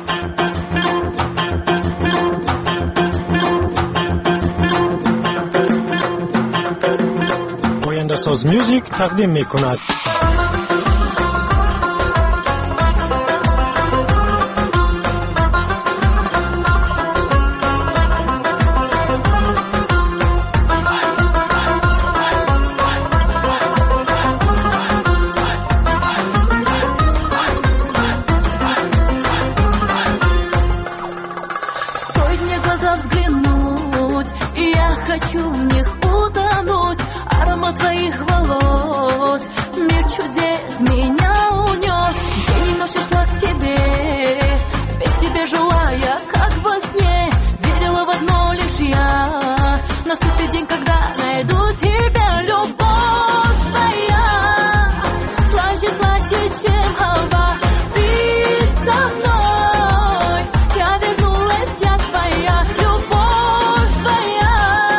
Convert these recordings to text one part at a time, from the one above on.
ساز میوزیک تقدیم میکند. Стоит мне глаза взглянуть, и я хочу в них утонуть. Аромат твоих волос, мир чудес меня унес. День и ночь шла к тебе, без тебя жила я, как во сне. Верила в одно лишь я, наступит день, когда найду тебя. Любовь твоя слаще, слаще, чем халва. Ты со мной, я вернулась, я твоя. Любовь твоя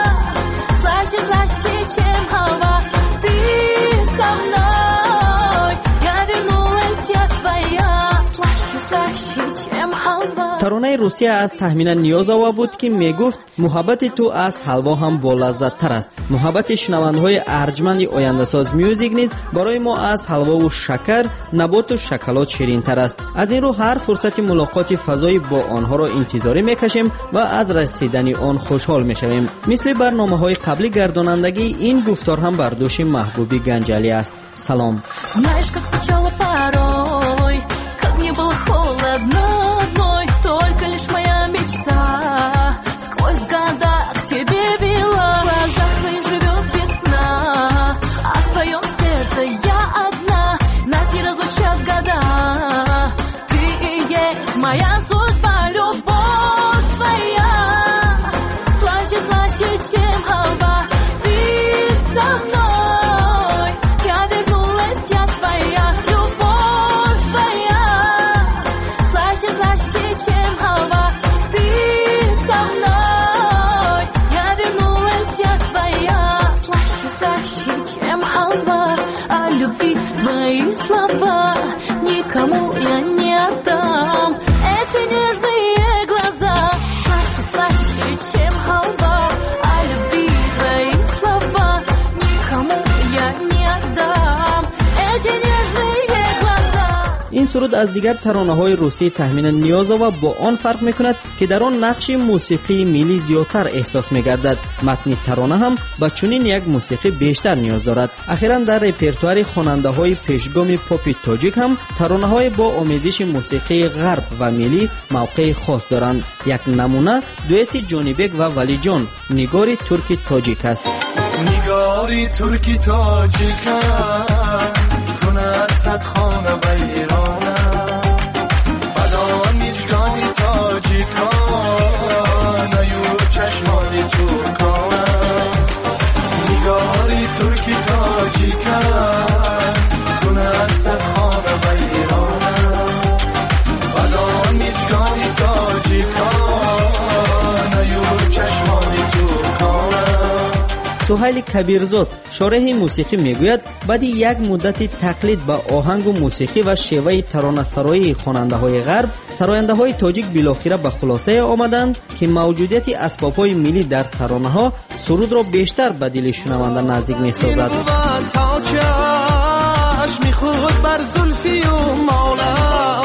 слаще, слаще, чем халва. Ты со мной, я вернулась, я твоя. Слаще, слаще, чем халва. ترانه روسیه از تهمینه نیازآوا بود که میگفت محبت تو از حلوا هم با لذت تر است. محبت شنونده‌های ارجمند آینده ساز میوزیک نیز برای ما از حلوا و شکر، نبات و شکلات شیرین تر است. از این رو هر فرصت ملاقات فضایی با آنها را انتظاری میکشیم و از رسیدن آن خوشحال میشویم. مثل برنامه‌های قبلی گردانندگی این گفتار هم بر دوش محبوبی گنجلی است. سلام. Знаешь, как скучала порой, как мне было холодно одной. Только лишь моя мечта сквозь года к тебе вела. В глазах твоих живет весна, а в твоем сердце я одна. Нас не разлучат года, ты и есть моя судьба. Любовь твоя слаще, слаще, чем халва. Ты со мной, я вернулась, я твоя. Любовь твоя слаще, слаще, чем халва. Ты со мной, я вернулась, я твоя. Слаще, слаще, чем халва. О любви твои слова никому я не отдам. Эти нежные глаза слаще, слаще, чем халва. О любви твои слова никому я не отдам. Эти нежные глаза. این سرود از دیگر ترانه‌های روسی تهمین نیازآوا با آن فرق می‌کند که در آن نقش موسیقی ملی زیادتر احساس می‌گردد. متن ترانه هم با چنین یک موسیقی بیشتر نیاز دارد. اخیراً در رپرتوار خواننده‌های پیشگام پاپ تاجیک هم ترانه‌های با آمیزش موسیقی غرب و ملی موقع خاص دارند. یک نمونه دوئت جانی بیگ و ولی جان، نگاری ترکی تاجیک است. نگاری ترکی تاجیک کند صد خانه بیرانه بدان میجگانی تاجیکان ایو چشمانی ترکانه نگاری ترکی تاجیکان کند صد خانه بیرانه بدان میجگانی تاجیکان ایو چشمانی ترکانه. سهیل کبیرزاد شارح موسیقی میگوید بعد یک مدت تقلید با آهنگ و موسیقی و شیوه ترانه‌سرایی خواننده‌های غرب، سراینده‌های تاجیک بالاخره به خلاصه آمدند که موجودیت اسباب‌های ملی در ترانه‌ها سرود را بیشتر به دل شنونده نزدیک می‌سازد. میخود بر زلفی و مولم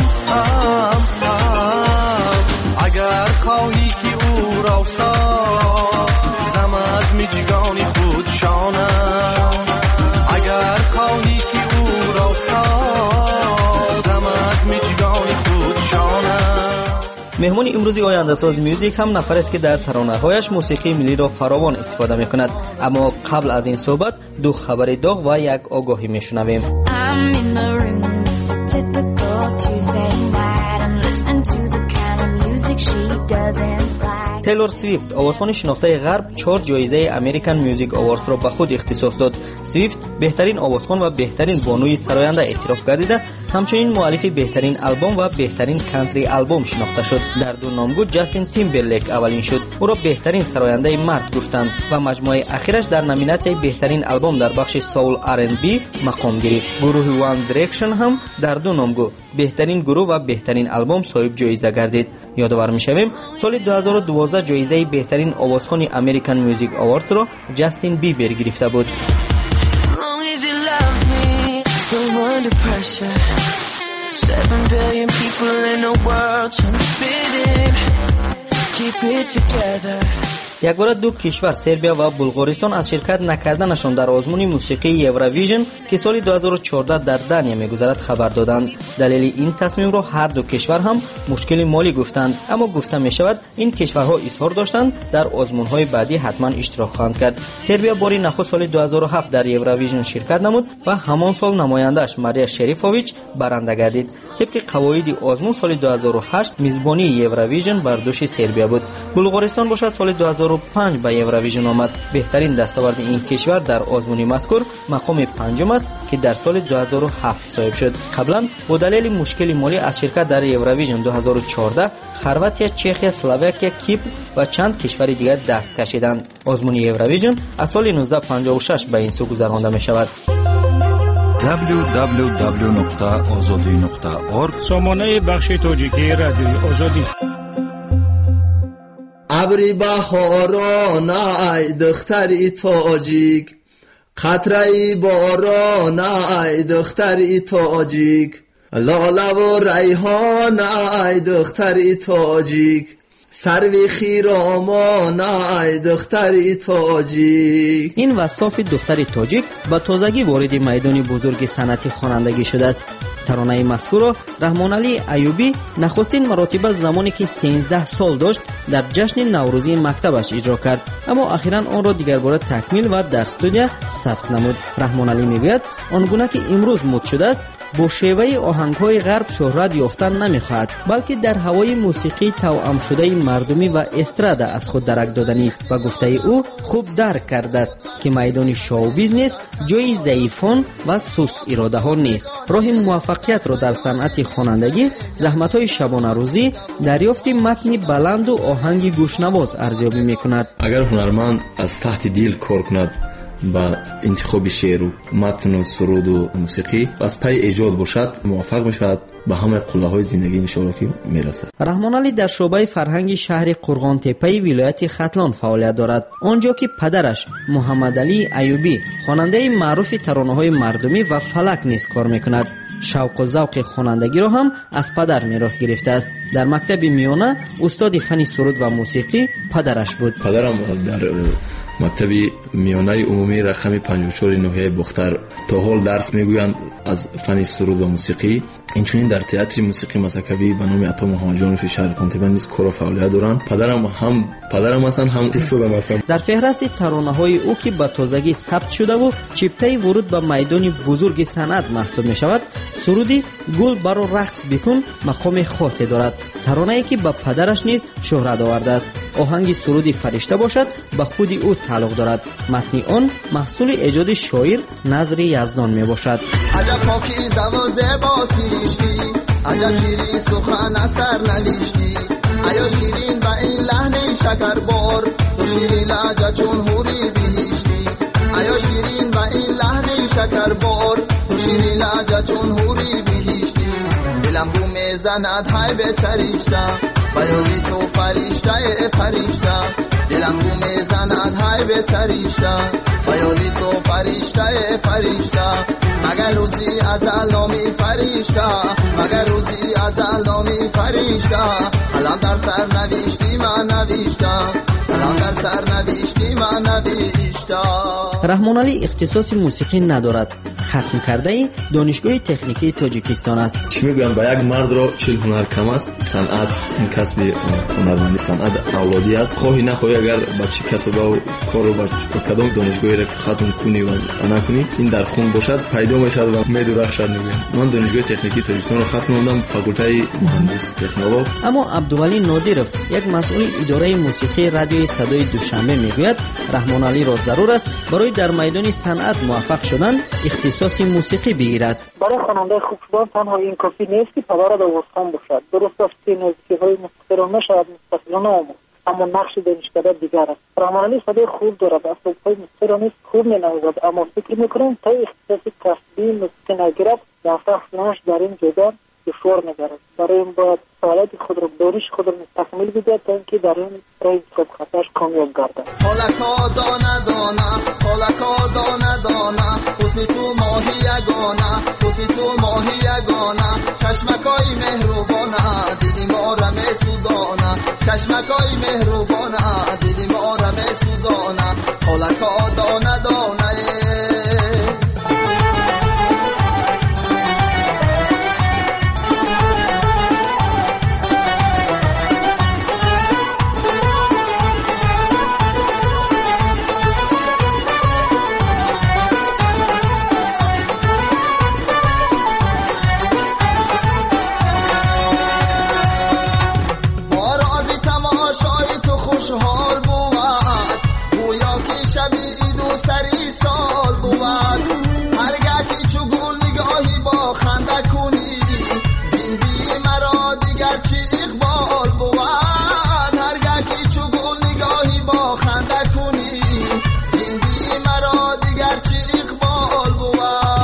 اگر خواهی که او را سازم از میجگانی خود شانم اگر خواهی که او را سازم از میجگانی خود شانم. مهمان امروزی آینده ساز میوزیک هم نفر است که در ترانه‌هایش موسیقی ملی را فراوان استفاده می‌کند. اما قبل از این صحبت دو خبر داغ و یک آگاهی می‌شنویم. تیلور سویفت آوازخوان شناخته غرب 4 جایزه امریکن میوزیک آواردز را به خود اختصاص داد. سویفت بهترین آوازخوان و بهترین بانوی سراینده اعتراف گردیده، همچنین مؤلف بهترین آلبوم و بهترین کانتری آلبوم شناخته شد. در دو نامگو جاستین تیمبرلیک اولین شد. او را بهترین سراینده مرد گفتند و مجموعه اخیرش در نامیناسیون بهترین آلبوم در بخش سول R&B مقام گرفت. گروه وان دایرکشن هم در دو نامگو بهترین گروه و بهترین آلبوم صاحب جایزه گردید. یادآور می‌شویم سال 2012 جایزه بهترین آوازخوان امریکن میوزیک آواردز را جاستین بیبر گرفته بود. یک بار دو کشور سربیا و بلغارستان از شرکت نکردنشان در آزمون موسیقی یوروویژن که سال 2014 در دنیا می‌گذرد خبر دادند. دلیل این تصمیم را هر دو کشور هم مشکل مالی گفتند، اما گفته می‌شود این کشورها اصرار داشتند در آزمون‌های بعدی حتما اشتراک خواهند کرد. سربیا باری نخست سال 2007 در یوروویژن شرکت نمود و همان سال نماینده‌اش ماریا شریفوویچ برنده گردید. طبق قواعد آزمون سال 2008 میزبانی یوروویژن بر دوش سربیا بود. بلغارستان باشد سال 2005 به یوروویژن آمد. بهترین دستاورد این کشور در آزمون مذکور مقام پنجم است که در سال 2007 صاحب شد. قبلا با دلیل مشکل مالی از شرکت در یوروویژن 2014 خرواتیا، چخیا، اسلواکیا، کیپر و چند کشور دیگر دست کشیدند. آزمون یوروویژن از سال 1956 به این سو گذرانده می شود. www.azadi.org سامانه بخش تاجیکی رادیوی آزادی. ابری بهاران ای دختری تاجیک، قطره باران ای دختری تاجیک، لاله و ریحان ای دختری تاجیک، سروی خیرامان ای دختری تاجیک. این وصاف دختر تاجیک با تازگی وارد میدان بزرگ صنعت خوانندگی شده است. ترانه مذکور را رحمان علی ایوبی نخستین مراتب زمانی که 13 سال داشت در جشن نوروزی مکتبش اجرا کرد، اما اخیراً آن را دیگر بار تکمیل و در استودیو ثبت نمود. رحمان علی میگوید آنگونه که امروز مد شده است با شیوه آهنگ‌های غرب شهرت یافتن نمی‌خواهد، بلکه در هوای موسیقی توأم شده مردمی و استرادا از خود درک دادنی است و گفته او خوب درک کرده است که میدان شو بیزنس جای ضعیفان و سست اراده ها نیست. راه موفقیت را در صنعت خوانندگی زحمت‌های شبانه روزی، دریافت متن بلند و آهنگ گوشنواز ارزیابی می‌کند. اگر هنرمند از تحت دل کار کند با انتخاب شعر و متن و سرود و موسیقی از پای ایجاد باشد، موفق میشود به همه قله‌های زندگی انشاءالله که میرسد. رحمان علی در شعبه فرهنگ شهر قرغان تپه ولایت ختلان فعالیت دارد، آنجا که پدرش محمد علی ایوبی خواننده معروف ترانه‌های مردمی و فلک نیز کار میکند. شوق و ذوق خوانندگی را هم از پدر میراث گرفته است. در مکتب میانه استاد فن سرود و موسیقی پدرش بود. پدرم در مکتب میانه عمومی رقم 54 نوحه بختر تا حال درس میگویند از فن سرود و موسیقی. اینچنین در تئاتر موسیقی مسکوی به نام عطا محمد جان فشار کنتبن نیز کار و فعالیت دارند. پدرم هستند هم استادم هستند. در فهرست ترانه‌های او که به تازگی ثبت شده و چپتای ورود به میدان بزرگ صنعت محسوب می شود، سرودی گل برو رقص بکن مقام خاصی دارد. ترانه‌ای که به پدرش نیز شهرت آورده است. آهنگ سرودی فرشته باشد به خود او تعلق دارد. متن آن محصول ایجاد شاعر نظر یزدان می باشد. عجب پاکیزه و زیبا سیریشتی، عجب شیری سخن اثر نلیشتی، ایا شیرین با این لحن شکربار، تو شیرین لهجه چون حوری بهشتی، ایا شیرین با این لحن شکربار، تو شیرین لهجه چون حوری بهشتی. دلم بو میزند های به سریشته، با یادی تو فرشته فرشته، دلم بو میزند های به سریشته، با یادی تو فرشته فرشته. مگر روزی ازل نامی فرشته، مگر روزی ازل نامی فرشته. الان در سر نوشتی من نوشتم، الان در سرنوشتی من نوشتم. رحمان علی اختصاص موسیقی ندارد. ختم کرده ای دانشگاه تکنیکی تاجیکستان است. چی میگویم با یک مرد را چیل هنر کم است. صنعت این کسب هنرمندی صنعت اولادی است. خواهی نخواهی اگر با چی کسب و کارو با کدام دانشگاهی را ختم کنی و نکنی این در خون باشد پیدا میشد و میدرخشد. میگویم من دانشگاه تکنیکی تاجیکستان را ختم کردم، فاکولته مهندس تکنولوژی. اما عبدولی نادرов یک مسئول اداره موسیقی رادیوی صدای دوشنبه میگوید رحمان علی را ضرور است برای در میدان صنعت موفق شدن اختصاص موسیقی بگیرد. برای خواننده خوب شدن تنها این کافی نیست که پدر داوستان باشد. درست است که نزدیکی‌های موسیقی را نشاید مستقلانه آموخت، اما نقش دانشکده دیگر است. رحمان علی صدای خوب دارد، اسباب‌های موسیقی را نیز خوب می‌نوازد، اما فکر می‌کنم تا اختصاص کسبی موسیقی نگیرد موفق شدنش در این جدال دشوار می‌گردد. برای این باید سعادت خود را دانش خود را تکمیل بدهد تا اینکه در این راه صبح خطاش کامیاب گردد. حالکا دانه دانه، حالکا دانه دانه، حسن تو ماهی یگانه، حسن تو ماهی یگانه، چشمکای مهربانه دیدی ما را میسوزانه، چشمکای مهربانه دیدی ما را میسوزانه، حالکا دانه دانه. خوشحال بود گویا که شبی عید و سری سال بود، هرگاه که چو گل نگاهی با خنده کنی زندگی مرا دیگر چه اقبال بود، هرگاه که چو گل نگاهی با خنده کنی زندگی مرا دیگر چه اقبال بود.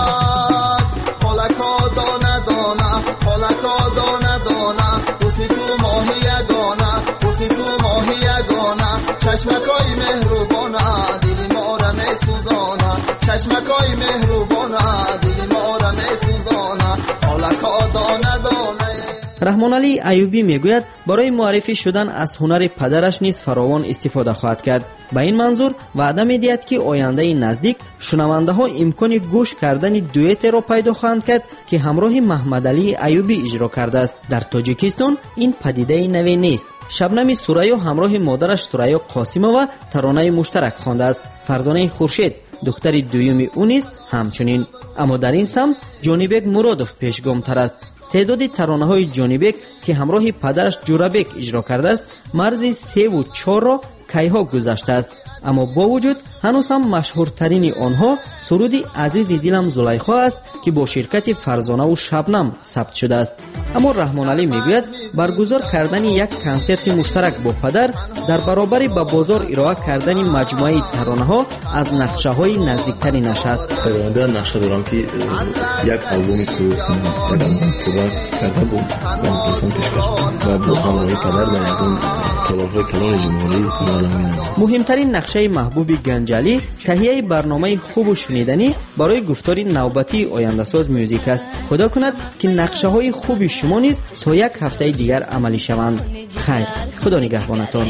خالکا دانه دانه، خالکا دانه دانه، حسن تو ماهی یگانه، حسن تو ماهی یگانه، چشمکای مهربانه دل ما را میسوزانه، چشمکای مهربانه دل ما را میسوزانه، خالکا دانه دانه. رحمان علی ایوبی میگوید برای معرفی شدن از هنر پدرش نیز فراوان استفاده خواهد کرد. با این منظور وعده میدهد که آینده نزدیک شنونده ها امکان گوش کردن دوئت را پیدا خواهند کرد که همراه محمد علی ایوبی اجرا کرده است. در تاجیکستان این پدیده نوی نیست. شبنم سوریا همراه مادرش سوریا قاسیمова ترانه مشترک خوانده است. فردانه خورشید دختر دویمی او نیز همچنین. اما در این سمت جانیبک مرادوف پیشگامتر است. تعداد ترانه های جانیبک که همراه پدرش جورابک اجرا کرده است مرز 3 و 4 را کیها گذشته است. اما با وجود هنوز هم مشهورترین آنها سرود عزیز دلم زلیخا است که با شرکت فرزانه و شبنم ثبت شده است. اما رحمان علی میگوید برگزار کردن یک کنسرت مشترک با پدر در برابر با بازار ارائه کردن مجموعه ترانه ها از نقشه های نزدیکتری نشست. در نقشه دارم که یک آلبوم سرود پروگرام کرده بود و پرزنتش کرد و با همراهی پدر در یکم تالارهای کلان جمهوری معلمین. مهمترین نقشه محبوب گنجالی تهیه برنامه خوب و شنیدنی برای گفتار نوبتی آینده ساز میوزیک است. خدا کند که نقشه های خوب شما نیز تا یک هفته دیگر عملی شوند. خیر، خدا نگهبانتان.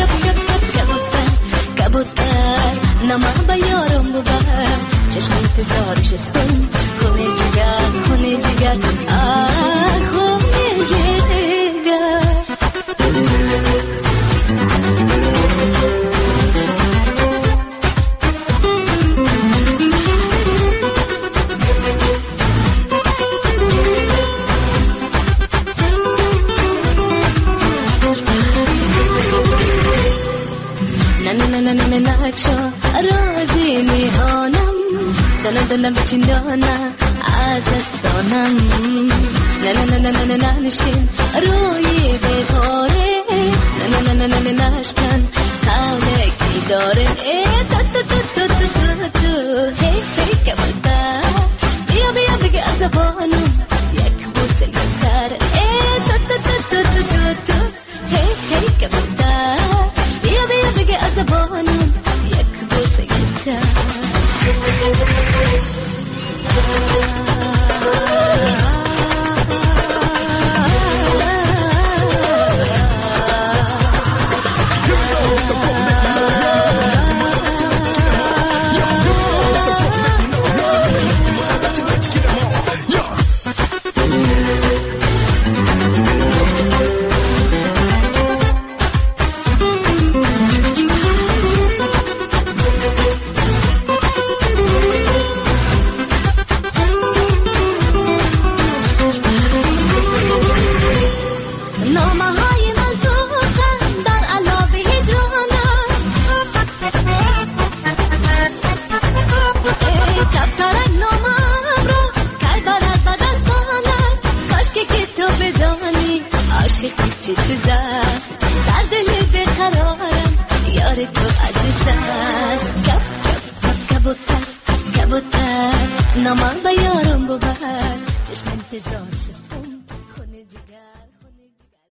رازی میهانم دلم دلم بچندانم از استانم نه نه نه نه نه نه نشین روی بخوره نه نه نه نه نه نشکن حالکی داره تا تا تا تا تا تا هی هی کبوتر بیا بیا بگه عصبانم یک بوسه گفتر تا تا تا تا تا تا هی هی کبوتر بیا بیا بگه عصبانم یک بوسه گفتر. عاشقی چه زد